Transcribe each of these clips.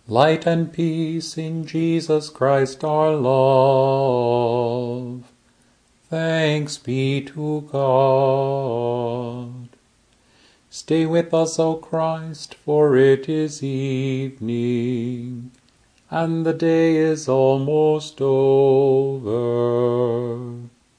Light and peace in Jesus Christ our love. Thanks be to God. Stay with us, O Christ, for it is evening, and the day is almost over.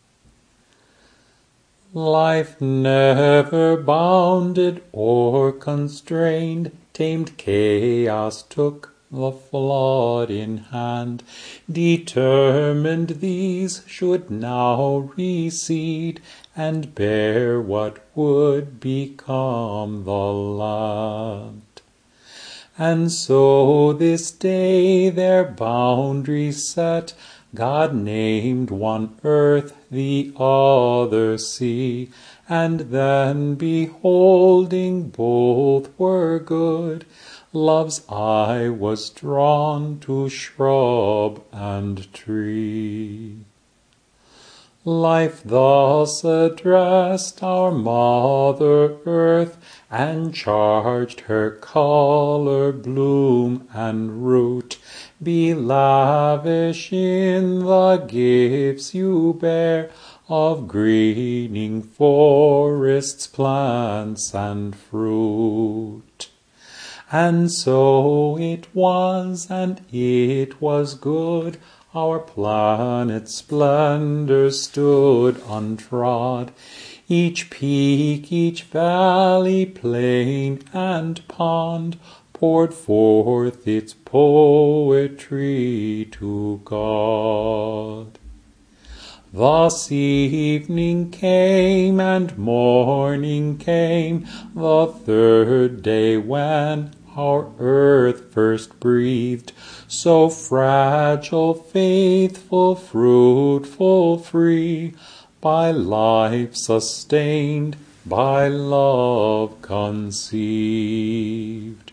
Life never bounded or constrained, tamed chaos took the flood in hand, determined these should now recede and bear what would become the land. And so this day their boundaries set, God named one earth, the other sea, and then beholding both were good, love's eye was drawn to shrub and tree. Life thus addressed our Mother Earth, and charged her color, bloom, and root. Be lavish in the gifts you bear of greening forests, plants, and fruit. And so it was, and it was good. Our planet's splendor stood untrod. Each peak, each valley, plain, and pond poured forth its poetry to God. Thus evening came and morning came, the third day when our earth first breathed, so fragile, faithful, fruitful, free, by life sustained, by love conceived.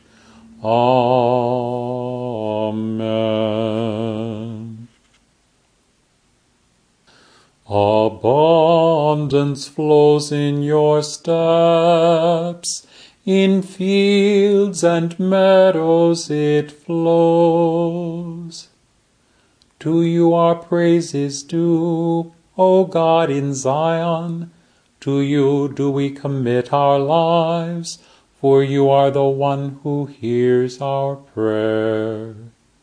Amen. Abundance flows in your steps, in fields and meadows it flows. To you our praise is due, O God in Zion. To you do we commit our lives, for you are the one who hears our prayer.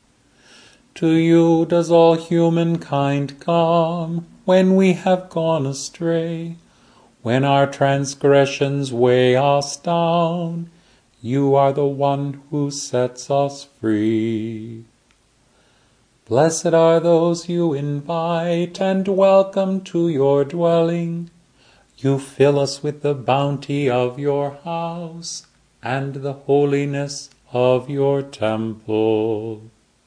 To you does all humankind come, when we have gone astray, when our transgressions weigh us down. You are the one who sets us free. Blessed are those you invite and welcome to your dwelling. You fill us with the bounty of your house and the holiness of your temple.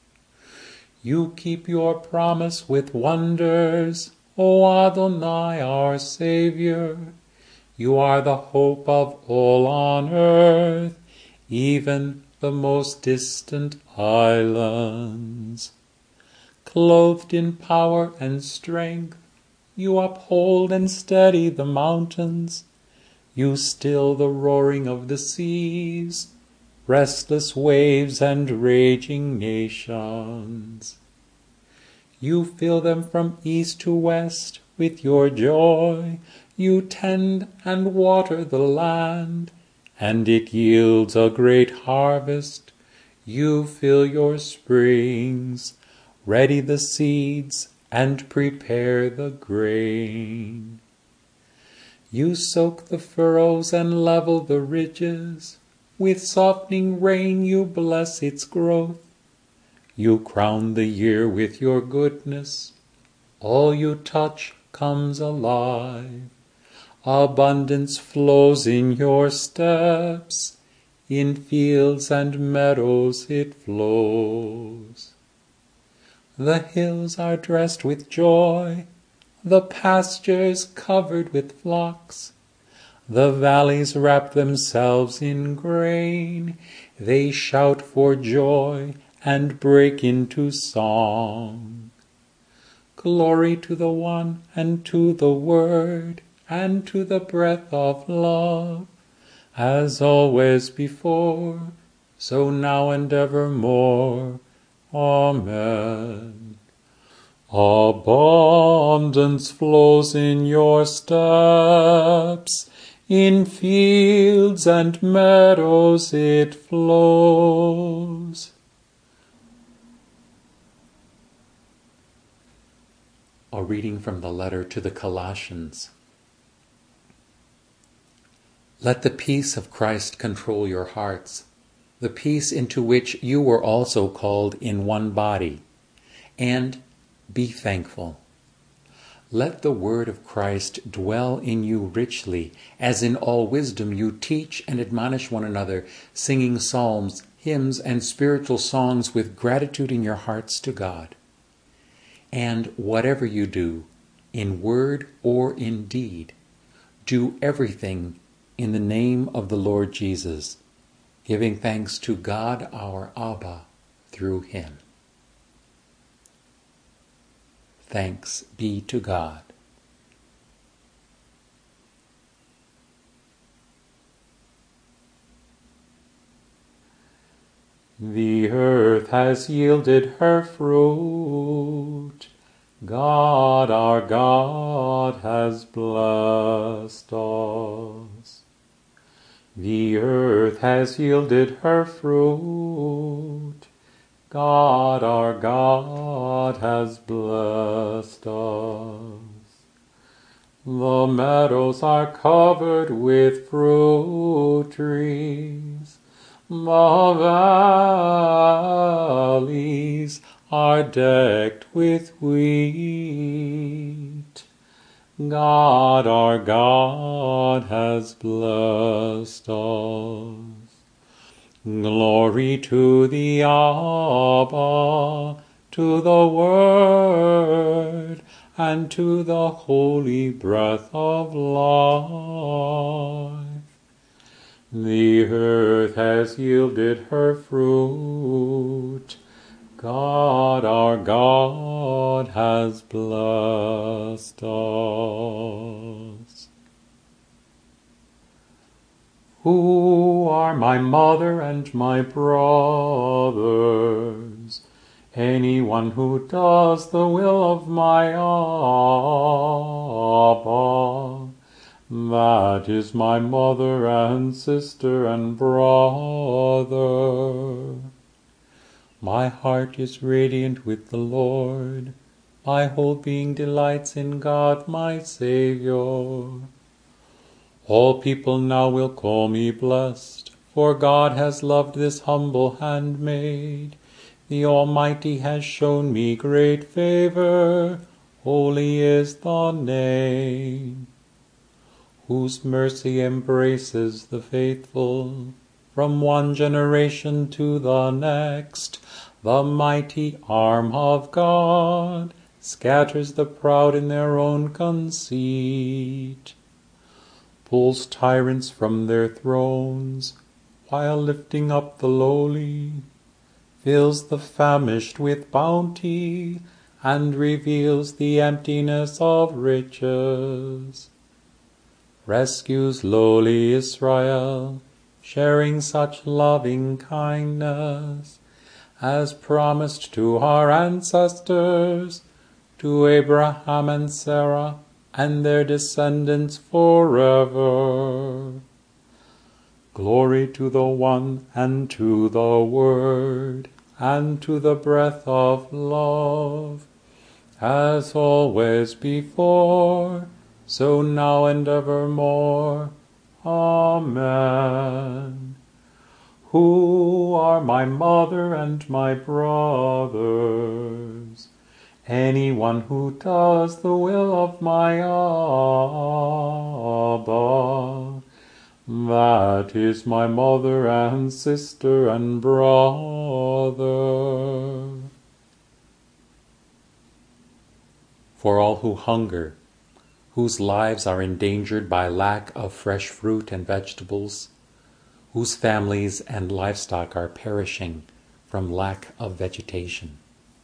You keep your promise with wonders, O Adonai, our Savior. You are the hope of all on earth, even the most distant islands. Clothed in power and strength, you uphold and steady the mountains. You still the roaring of the seas, restless waves and raging nations. You fill them from east to west with your joy. You tend and water the land, and it yields a great harvest. You fill your springs, ready the seeds, and prepare the grain. You soak the furrows and level the ridges. With softening rain you bless its growth. You crown the year with your goodness. All you touch comes alive. Abundance flows in your steps. In fields and meadows it flows. The hills are dressed with joy, the pastures covered with flocks. The valleys wrap themselves in grain. They shout for joy and break into song. Glory to the One, and to the Word, and to the breath of love, as always before, so now and evermore. Amen. Abundance flows in your steps, in fields and meadows it flows. A reading from the letter to the Colossians. Let the peace of Christ control your hearts, the peace into which you were also called in one body, and be thankful. Let the word of Christ dwell in you richly, as in all wisdom you teach and admonish one another, singing psalms, hymns, and spiritual songs with gratitude in your hearts to God. And whatever you do, in word or in deed, do everything in the name of the Lord Jesus, giving thanks to God our Abba through him. Thanks be to God. The earth has yielded her fruit. God our God has blessed us. The earth has yielded her fruit. God our God has blessed us. The meadows are covered with fruit trees. The valleys are decked with wheat. God our God has blessed us. Glory to the Abba, to the Word, and to the Holy Breath of life. The earth has yielded her fruit. God our God has blessed us. Who are my mother and my brothers? Anyone who does the will of my Abba. That is my mother and sister and brother. My heart is radiant with the Lord. My whole being delights in God my Saviour. All people now will call me blessed, for God has loved this humble handmaid. The Almighty has shown me great favor. Holy is the name, whose mercy embraces the faithful from one generation to the next. The mighty arm of God scatters the proud in their own conceit, pulls tyrants from their thrones, while lifting up the lowly, fills the famished with bounty, and reveals the emptiness of riches. Rescues lowly Israel, sharing such loving kindness as promised to our ancestors, to Abraham and Sarah, and their descendants forever. Glory to the One, and to the Word, and to the breath of love, as always before, so now and evermore. Amen. Who are my mother and my brothers? Anyone who does the will of my Abba. That is my mother and sister and brother. For all who hunger, whose lives are endangered by lack of fresh fruit and vegetables, whose families and livestock are perishing from lack of vegetation.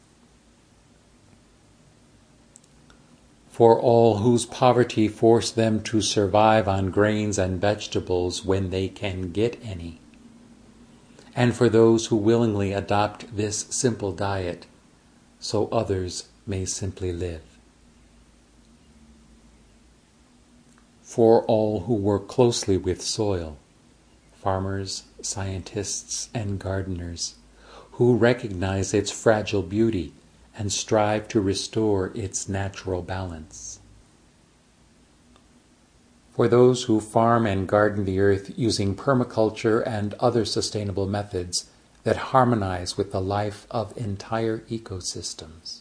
For all whose poverty forced them to survive on grains and vegetables when they can get any, and for those who willingly adopt this simple diet, so others may simply live. For all who work closely with soil, farmers, scientists, and gardeners, who recognize its fragile beauty and strive to restore its natural balance. For those who farm and garden the earth using permaculture and other sustainable methods that harmonize with the life of entire ecosystems.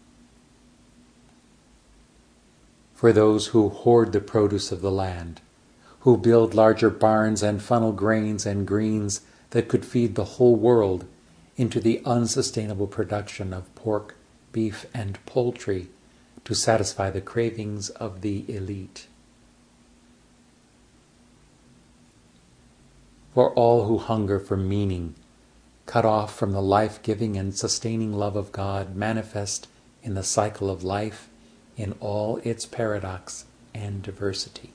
For those who hoard the produce of the land, who build larger barns and funnel grains and greens that could feed the whole world into the unsustainable production of pork, beef, and poultry to satisfy the cravings of the elite. For all who hunger for meaning, cut off from the life-giving and sustaining love of God manifest in the cycle of life in all its paradox and diversity.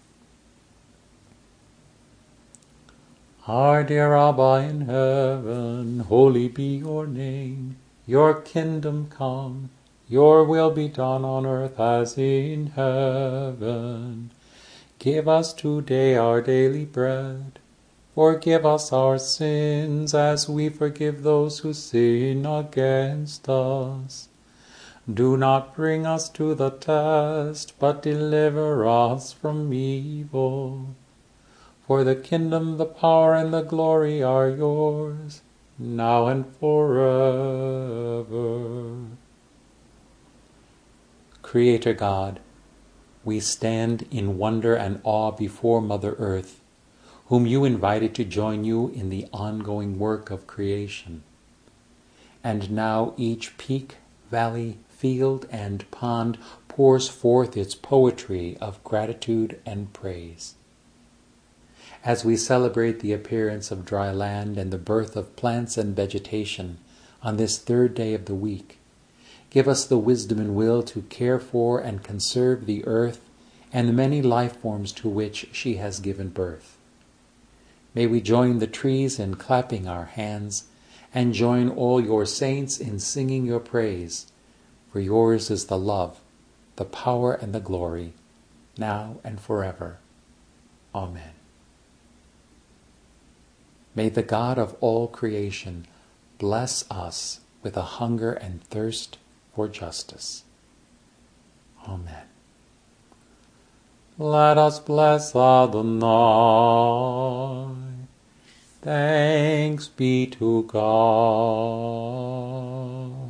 Our dear Abba in heaven, holy be your name. Your kingdom come, your will be done on earth as in heaven. Give us today our daily bread. Forgive us our sins as we forgive those who sin against us. Do not bring us to the test, but deliver us from evil. For the kingdom, the power, and the glory are yours, now and forever. Creator God, we stand in wonder and awe before Mother Earth, whom you invited to join you in the ongoing work of creation. And now each peak, valley, field, and pond pours forth its poetry of gratitude and praise. As we celebrate the appearance of dry land and the birth of plants and vegetation on this third day of the week, give us the wisdom and will to care for and conserve the earth and the many life forms to which she has given birth. May we join the trees in clapping our hands and join all your saints in singing your praise, for yours is the love, the power, and the glory, now and forever. Amen. May the God of all creation bless us with a hunger and thirst for justice. Amen. Let us bless Adonai. Thanks be to God.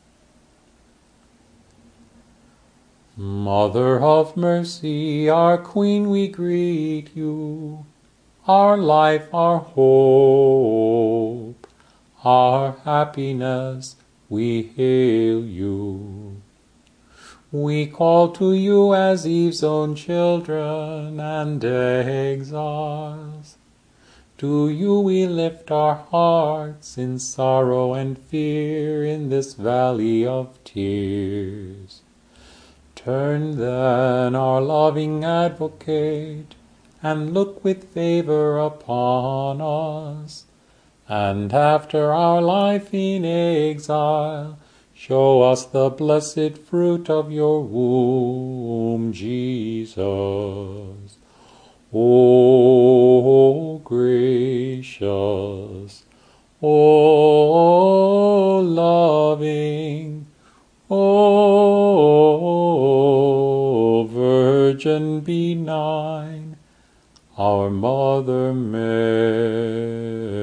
Mother of mercy, our Queen, we greet you. Our life, our hope, our happiness, we hail you. We call to you as Eve's own children and exiles. To you we lift our hearts in sorrow and fear in this valley of tears. Turn then, our loving advocate, and look with favor upon us, and after our life in exile, show us the blessed fruit of your womb, Jesus. O gracious, O loving, O Virgin benign, our Mother Mary.